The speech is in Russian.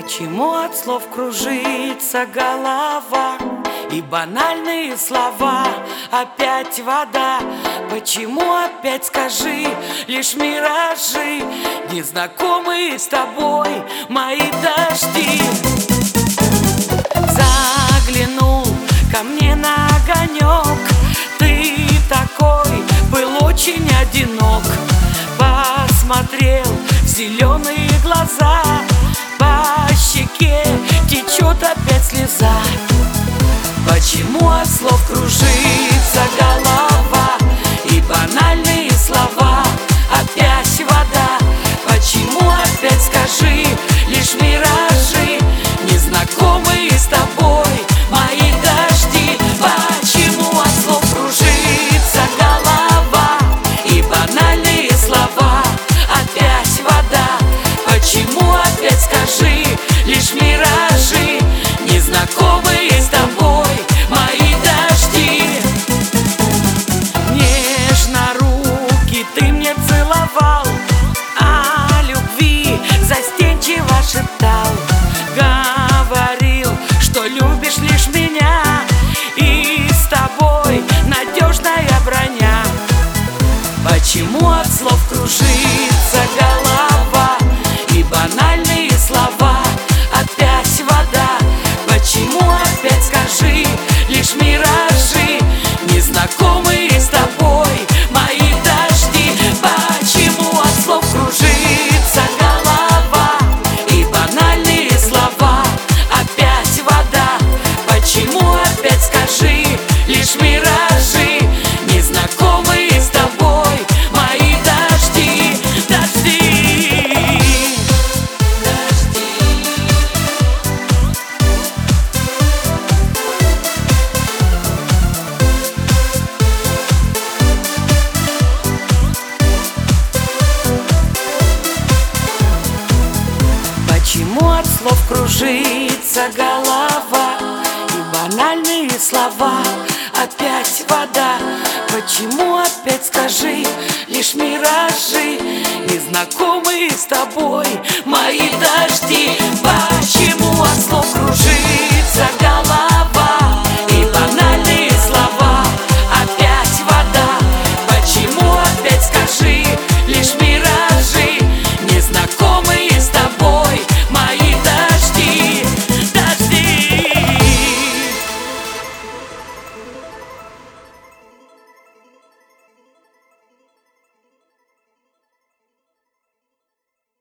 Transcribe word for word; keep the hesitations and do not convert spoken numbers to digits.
Почему от слов кружится голова и банальные слова? Опять вода. Почему опять, скажи, лишь миражи, незнакомые с тобой мои дожди? Заглянул ко мне на огонек, ты такой был очень одинок. Посмотрел в зеленые глаза, по щеке течет опять слеза. Почему от слов кружится голова и банальные слова? Опять вода. Почему опять, скажи, лишь миражи, незнакомые с тобой мои дожди? Почему от слов кружится голова и банальные слова? Опять вода. Почему опять, скажи, лишь миражи, незнакомые с тобой мои дожди? Нежно руки ты мне целовал, о любви застенчиво шептал, говорил, что любишь лишь меня, и с тобой надежная броня. Почему от слов кружится голова и банальные слова? Опять вода. Почему опять, скажи, лишь миражи, незнакомые с тобой мои дожди? Почему от слов кружится голова и банальные слова? Опять вода. Почему опять, скажи, лишь миражи, незнакомые с тобой мои дожди? Дожди. Почему от слов кружится голова и банальные слова? Опять вода. Почему опять, скажи, лишь миражи, незнакомые с тобой мои дожди? Почему